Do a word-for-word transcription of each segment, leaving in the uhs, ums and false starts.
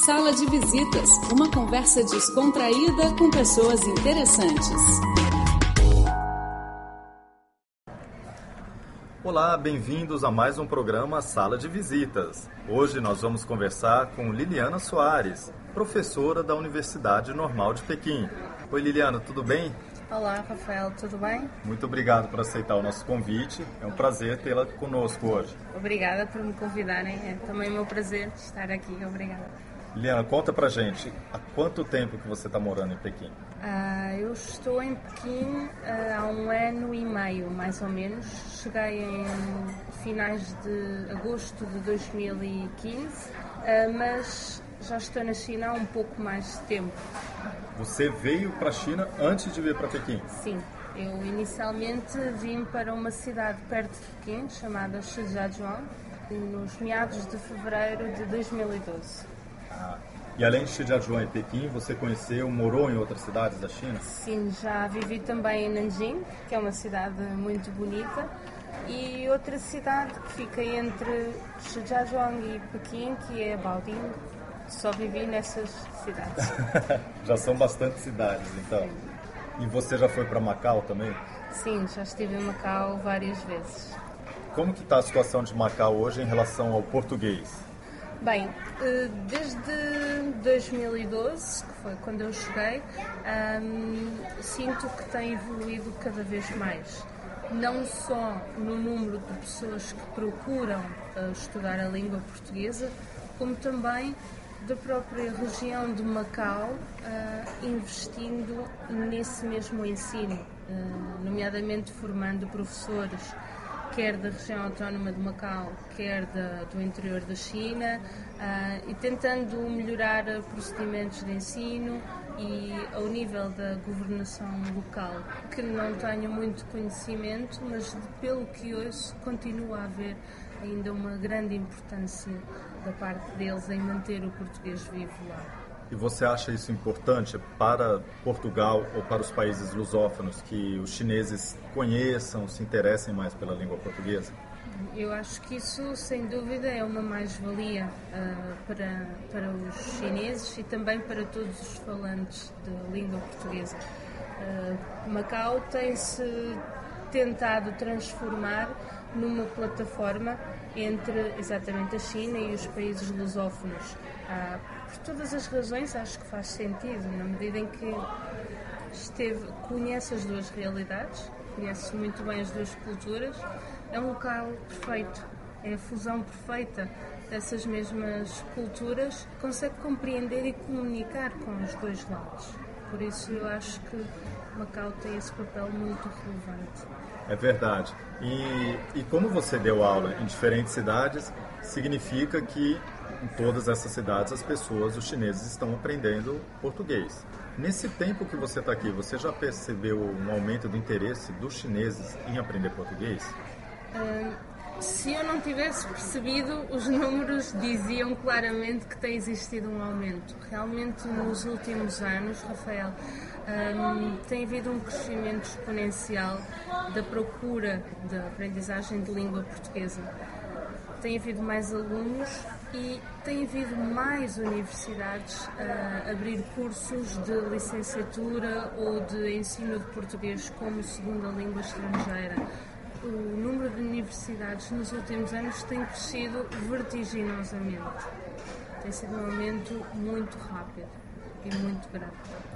Sala de Visitas, uma conversa descontraída com pessoas interessantes. Olá, bem-vindos a mais um programa Sala de Visitas. Hoje nós vamos conversar com Liliana Soares, professora da Universidade Normal de Pequim. Oi Liliana, tudo bem? Olá Rafael, tudo bem? Muito obrigado por aceitar o nosso convite, é um prazer tê-la conosco hoje. Obrigada por me convidarem, é também o meu prazer estar aqui, obrigada. Liliana, conta pra gente, há quanto tempo que você está morando em Pequim? Ah, eu estou em Pequim ah, há um ano e meio, mais ou menos. Cheguei em finais de agosto de dois mil e quinze, ah, mas já estou na China há um pouco mais de tempo. Você veio para a China antes de vir para Pequim? Sim, eu inicialmente vim para uma cidade perto de Pequim, chamada Shijiazhuang, nos meados de fevereiro de dois mil e doze. Ah, e além de Shijiazhuang e Pequim, você conheceu, morou em outras cidades da China? Sim, já vivi também em Nanjing, que é uma cidade muito bonita, e outra cidade que fica entre Shijiazhuang e Pequim, que é Baoding. Só vivi nessas cidades. Já são bastante cidades, então. Sim. E você já foi para Macau também? Sim, já estive em Macau várias vezes. Como que está a situação de Macau hoje em relação ao português? Bem, desde dois mil e doze, que foi quando eu cheguei, hum, sinto que tem evoluído cada vez mais. Não só no número de pessoas que procuram uh, estudar a língua portuguesa, como também da própria região de Macau, uh, investindo nesse mesmo ensino, uh, nomeadamente formando professores, quer da região autónoma de Macau, quer da, do interior da China, uh, e tentando melhorar procedimentos de ensino e ao nível da governação local, que não tenho muito conhecimento, mas pelo que ouço continua a haver ainda uma grande importância da parte deles em manter o português vivo lá. E você acha isso importante para Portugal ou para os países lusófonos, que os chineses conheçam, se interessem mais pela língua portuguesa? Eu acho que isso, sem dúvida, é uma mais-valia uh, para, para os chineses e também para todos os falantes de língua portuguesa. Uh, Macau tem-se tentado transformar numa plataforma entre exatamente a China e os países lusófonos. Ah, por todas as razões, acho que faz sentido, na medida em que esteve, conhece as duas realidades, conhece muito bem as duas culturas, é um local perfeito, é a fusão perfeita dessas mesmas culturas, consegue compreender e comunicar com os dois lados. Por isso eu acho que Macau tem esse papel muito relevante. É verdade. E, e como você deu aula em diferentes cidades, significa que em todas essas cidades as pessoas, os chineses, estão aprendendo português. Nesse tempo que você está aqui, você já percebeu um aumento do interesse dos chineses em aprender português? Uh, se eu não tivesse percebido, os números diziam claramente que tem existido um aumento. Realmente, nos últimos anos, Rafael, Um, tem havido um crescimento exponencial da procura da aprendizagem de língua portuguesa. Tem havido mais alunos e tem havido mais universidades a abrir cursos de licenciatura ou de ensino de português como segunda língua estrangeira. O número de universidades nos últimos anos tem crescido vertiginosamente. Tem sido um aumento muito rápido e muito grande.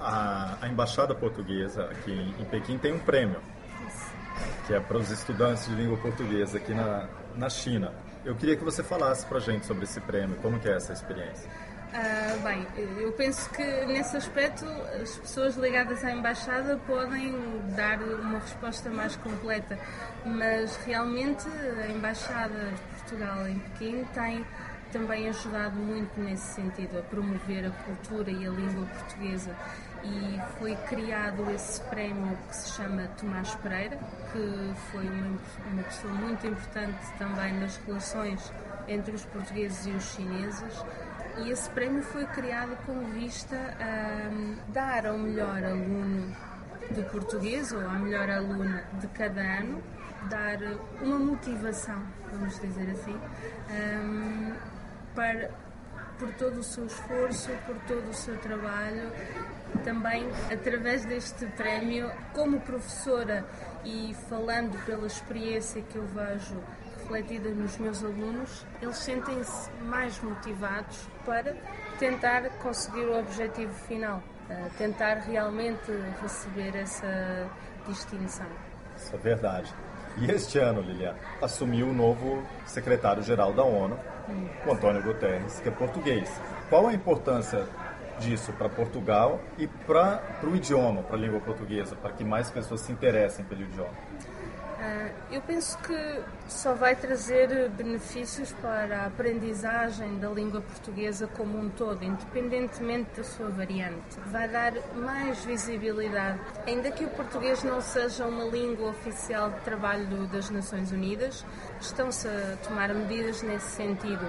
A, a Embaixada Portuguesa aqui em, em Pequim tem um prêmio, que é para os estudantes de língua portuguesa aqui na, na China. Eu queria que você falasse para a gente sobre esse prêmio, como que é essa experiência? Ah, bem, eu penso que nesse aspecto as pessoas ligadas à Embaixada podem dar uma resposta mais completa, mas realmente a Embaixada de Portugal em Pequim tem também ajudado muito nesse sentido, a promover a cultura e a língua portuguesa, e foi criado esse prémio que se chama Tomás Pereira, que foi uma, uma pessoa muito importante também nas relações entre os portugueses e os chineses, e esse prémio foi criado com vista a dar ao melhor aluno de português ou à melhor aluna de cada ano, dar uma motivação, vamos dizer assim, um, para por todo o seu esforço, por todo o seu trabalho. Também, através deste prémio, como professora e falando pela experiência que eu vejo refletida nos meus alunos, eles sentem-se mais motivados para tentar conseguir o objetivo final, tentar realmente receber essa distinção. Isso é verdade. E este ano, Lilian, assumiu o novo secretário-geral da ONU, hum. o Antônio Guterres, que é português. Qual a importância disso para Portugal e para o idioma, para a língua portuguesa, para que mais pessoas se interessem pelo idioma? Uh, eu penso que só vai trazer benefícios para a aprendizagem da língua portuguesa como um todo, independentemente da sua variante. Vai dar mais visibilidade. Ainda que o português não seja uma língua oficial de trabalho das Nações Unidas, estão-se a tomar medidas nesse sentido.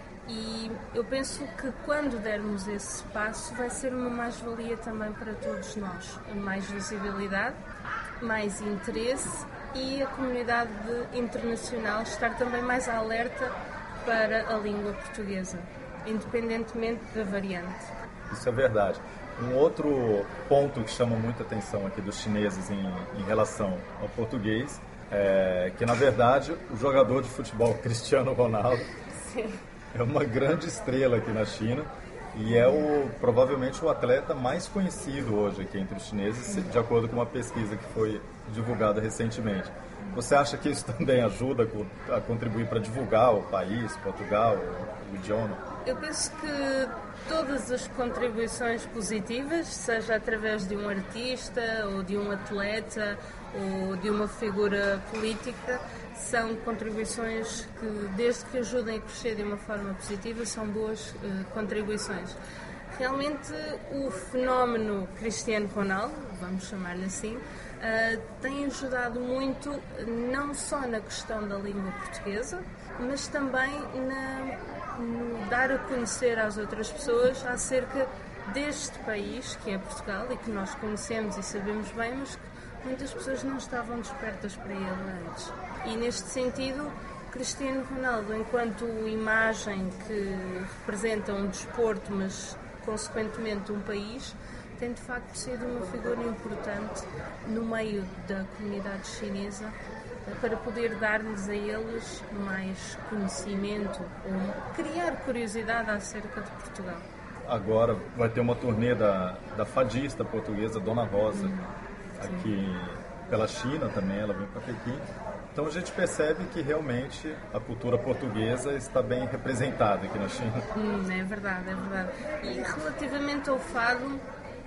E eu penso que quando dermos esse passo vai ser uma mais-valia também para todos nós. Mais visibilidade, mais interesse e a comunidade internacional estar também mais alerta para a língua portuguesa, independentemente da variante. Isso é verdade. Um outro ponto que chama muita atenção aqui dos chineses em, em relação ao português é que, na verdade, o jogador de futebol Cristiano Ronaldo Sim. é uma grande estrela aqui na China e é o, provavelmente o atleta mais conhecido hoje aqui entre os chineses, de acordo com uma pesquisa que foi divulgada recentemente. Você acha que isso também ajuda a contribuir para divulgar o país, Portugal, o idioma? Eu penso que todas as contribuições positivas, seja através de um artista ou de um atleta ou de uma figura política, são contribuições que, desde que ajudem a crescer de uma forma positiva, são boas uh, contribuições. Realmente o fenómeno Cristiano Ronaldo, vamos chamar-lhe assim, uh, tem ajudado muito não só na questão da língua portuguesa, mas também na, no dar a conhecer às outras pessoas acerca deste país, que é Portugal, e que nós conhecemos e sabemos bem, mas que muitas pessoas não estavam despertas para ele antes. E neste sentido, Cristiano Ronaldo, enquanto imagem que representa um desporto, mas consequentemente um país, tem de facto sido uma figura importante no meio da comunidade chinesa para poder dar-lhes a eles mais conhecimento ou criar curiosidade acerca de Portugal. Agora vai ter uma turnê da, da fadista portuguesa Dona Rosa, hum, aqui pela China também, ela vem para Pequim. Então a gente percebe que realmente a cultura portuguesa está bem representada aqui na China. Hum, é verdade, é verdade. E relativamente ao fado,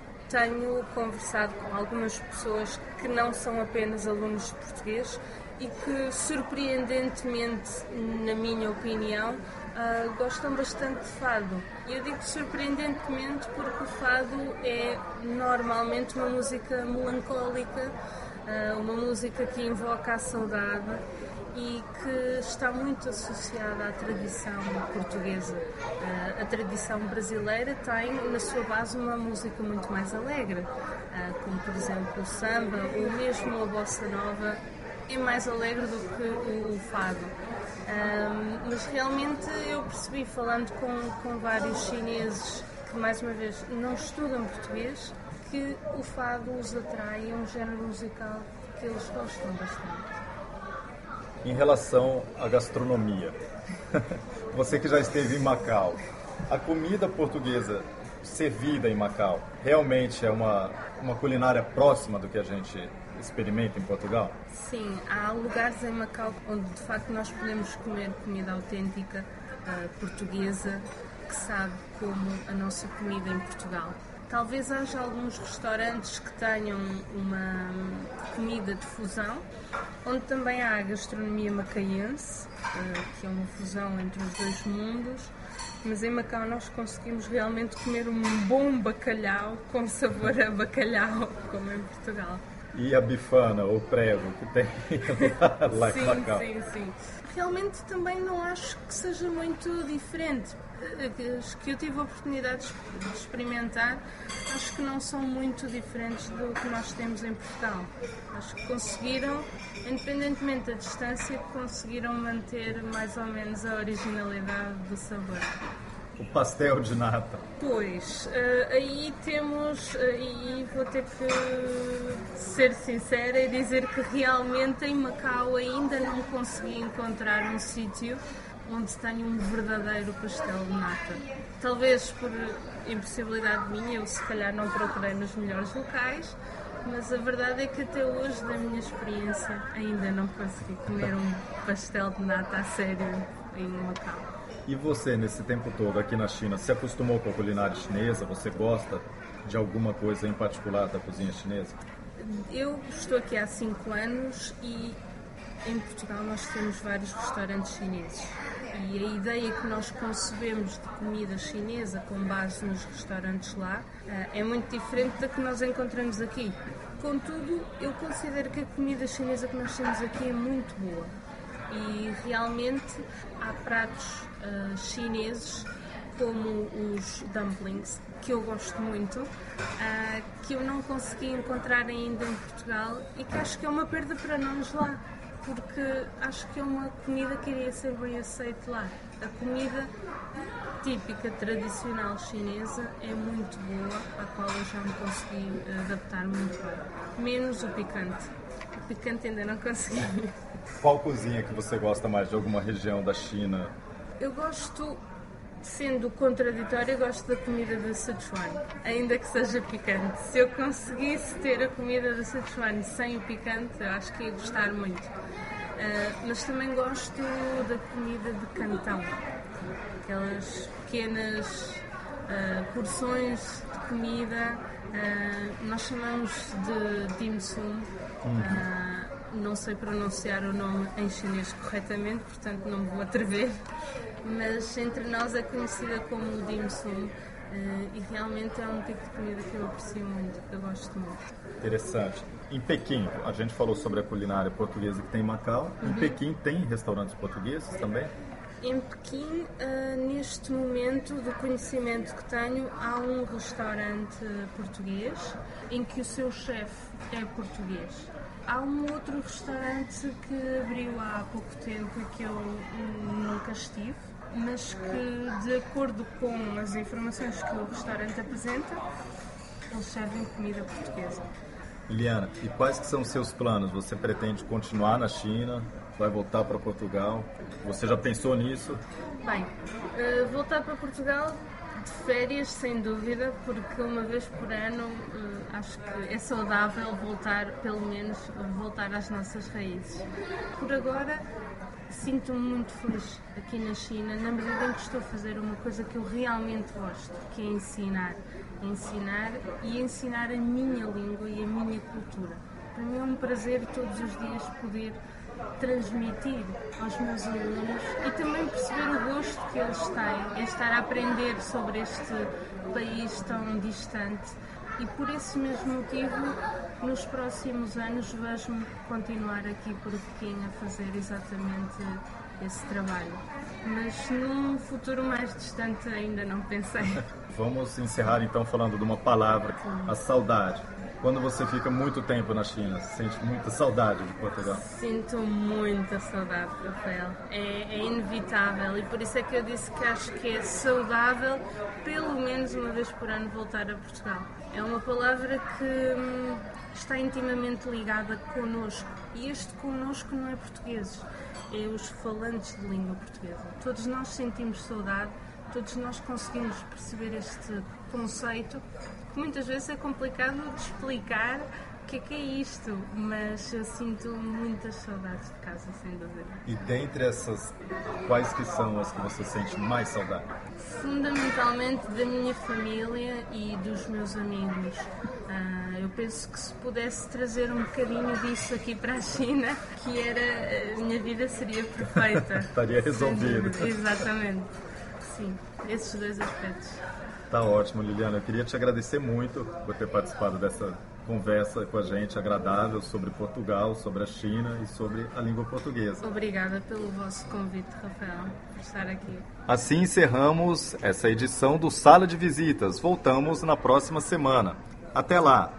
tenho conversado com algumas pessoas que não são apenas alunos de português e que, surpreendentemente, na minha opinião, uh, gostam bastante de fado. E eu digo surpreendentemente porque o fado é normalmente uma música melancólica, uh, uma música que invoca a saudade e que está muito associada à tradição portuguesa. Uh, a tradição brasileira tem na sua base uma música muito mais alegre, uh, como por exemplo o samba ou mesmo a bossa nova é mais alegre do que o, o fado. Um, mas realmente eu percebi, falando com, com vários chineses que mais uma vez não estudam português, que o fado os atrai, é um género musical que eles gostam bastante. Em relação à gastronomia, você que já esteve em Macau, a comida portuguesa servida em Macau realmente é uma, uma culinária próxima do que a gente experimenta em Portugal? Sim, há lugares em Macau onde de facto nós podemos comer comida autêntica uh, portuguesa que sabe como a nossa comida em Portugal. Talvez haja alguns restaurantes que tenham uma comida de fusão, onde também há a gastronomia macaense, que é uma fusão entre os dois mundos, mas em Macau nós conseguimos realmente comer um bom bacalhau com sabor a bacalhau, como em Portugal. E a bifana, ou prego, que tem lá sim, em Macau? Sim, sim. Realmente também não acho que seja muito diferente. As que eu tive a oportunidade de experimentar, acho que não são muito diferentes do que nós temos em Portugal. Acho que conseguiram, independentemente da distância, conseguiram manter mais ou menos a originalidade do sabor. o pastel de nata? Pois, uh, aí temos, aí vou ter que ser sincera e dizer que realmente em Macau ainda não consegui encontrar um sítio onde tenha um verdadeiro pastel de nata. Talvez por impossibilidade minha, eu se calhar não procurei nos melhores locais, mas a verdade é que até hoje, da minha experiência, ainda não consegui comer um pastel de nata a sério em Macau. E você, nesse tempo todo aqui na China, se acostumou com a culinária chinesa? Você gosta de alguma coisa em particular da cozinha chinesa? Eu estou aqui há cinco anos e em Portugal nós temos vários restaurantes chineses. E a ideia que nós concebemos de comida chinesa com base nos restaurantes lá é muito diferente da que nós encontramos aqui. Contudo, eu considero que a comida chinesa que nós temos aqui é muito boa. E realmente há pratos uh, chineses como os dumplings, que eu gosto muito, uh, que eu não consegui encontrar ainda em Portugal e que acho que é uma perda para nós lá, porque acho que é uma comida que iria ser bem aceita lá. A comida típica, tradicional chinesa é muito boa, à qual eu já me consegui adaptar muito bem. Menos o picante. O picante ainda não consegui. Qual cozinha que você gosta mais de alguma região da China? Eu gosto, sendo contraditória, eu gosto da comida de Sichuan, ainda que seja picante. Se eu conseguisse ter a comida de Sichuan sem o picante, eu acho que ia gostar muito. Uh, mas também gosto da comida de Cantão, aquelas pequenas uh, porções de comida, uh, nós chamamos de dim sum. Uh, não sei pronunciar o nome em chinês corretamente, portanto não me vou atrever, mas entre nós é conhecida como dim sum uh, e realmente é um tipo de comida que eu aprecio muito, que eu gosto muito. Interessante. Em Pequim, a gente falou sobre a culinária portuguesa que tem em Macau. Em uhum. Pequim tem restaurantes portugueses também? Em Pequim, uh, neste momento, do conhecimento que tenho, há um restaurante português em que o seu chefe é português. Há um outro restaurante que abriu há pouco tempo que eu nunca estive, mas que, de acordo com as informações que o restaurante apresenta, eles servem comida portuguesa. Liliana, e quais que são os seus planos? Você pretende continuar na China? Vai voltar para Portugal? Você já pensou nisso? Bem, uh, voltar para Portugal de férias, sem dúvida, porque uma vez por ano uh, acho que é saudável voltar, pelo menos, voltar às nossas raízes. Por agora, sinto-me muito feliz aqui na China, na medida em que estou a fazer uma coisa que eu realmente gosto, que é ensinar. Ensinar e ensinar a minha língua e a minha cultura. Para mim é um prazer todos os dias poder transmitir aos meus alunos e também perceber o gosto que eles têm em estar a aprender sobre este país tão distante. E por esse mesmo motivo, nos próximos anos, vejo-me continuar aqui por Pequim a fazer exatamente esse trabalho. Mas num futuro mais distante ainda não pensei. Vamos encerrar então falando de uma palavra, a saudade. Quando você fica muito tempo na China, sente muita saudade de Portugal? Sinto muita saudade, Rafael. É, é inevitável e por isso é que eu disse que acho que é saudável, pelo menos uma vez por ano, voltar a Portugal. É uma palavra que hum, está intimamente ligada connosco. E este connosco não é portugueses, é os falantes de língua portuguesa. Todos nós sentimos saudade, todos nós conseguimos perceber este conceito, que muitas vezes é complicado de explicar o que é que é isto, mas eu sinto muitas saudades de casa, sem dúvida. E dentre essas, quais que são as que você sente mais saudade? Fundamentalmente da minha família e dos meus amigos. Uh, eu penso que se pudesse trazer um bocadinho disso aqui para a China, que era, a minha vida seria perfeita. Estaria resolvido. Exatamente. Sim, esses dois aspectos. Tá ótimo, Liliana. Eu queria te agradecer muito por ter participado dessa conversa com a gente agradável sobre Portugal, sobre a China e sobre a língua portuguesa. Obrigada pelo vosso convite, Rafael, por estar aqui. Assim encerramos essa edição do Sala de Visitas. Voltamos na próxima semana. Até lá!